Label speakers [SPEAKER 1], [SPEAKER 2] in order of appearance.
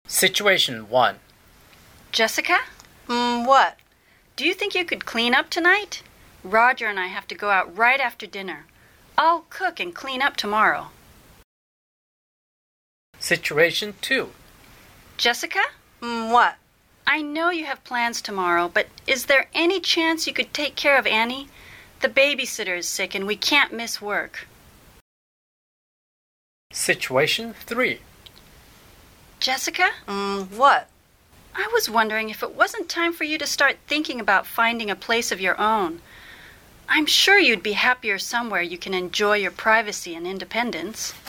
[SPEAKER 1] Situation 1.
[SPEAKER 2] Jessica,
[SPEAKER 3] What?
[SPEAKER 2] do you think you could clean up tonight? Roger and I have to go out right after dinner. I'll cook and clean up tomorrow.
[SPEAKER 1] Situation 2.
[SPEAKER 2] Jessica,
[SPEAKER 3] What?
[SPEAKER 2] I know you have plans tomorrow, but is there any chance you could take care of Annie? The babysitter is sick and we can't miss work.
[SPEAKER 1] Situation 3.
[SPEAKER 2] Jessica,
[SPEAKER 3] What?
[SPEAKER 2] I was wondering if it wasn't time for you to start thinking about finding a place of your own. I'm sure you'd be happier somewhere you can enjoy your privacy and independence.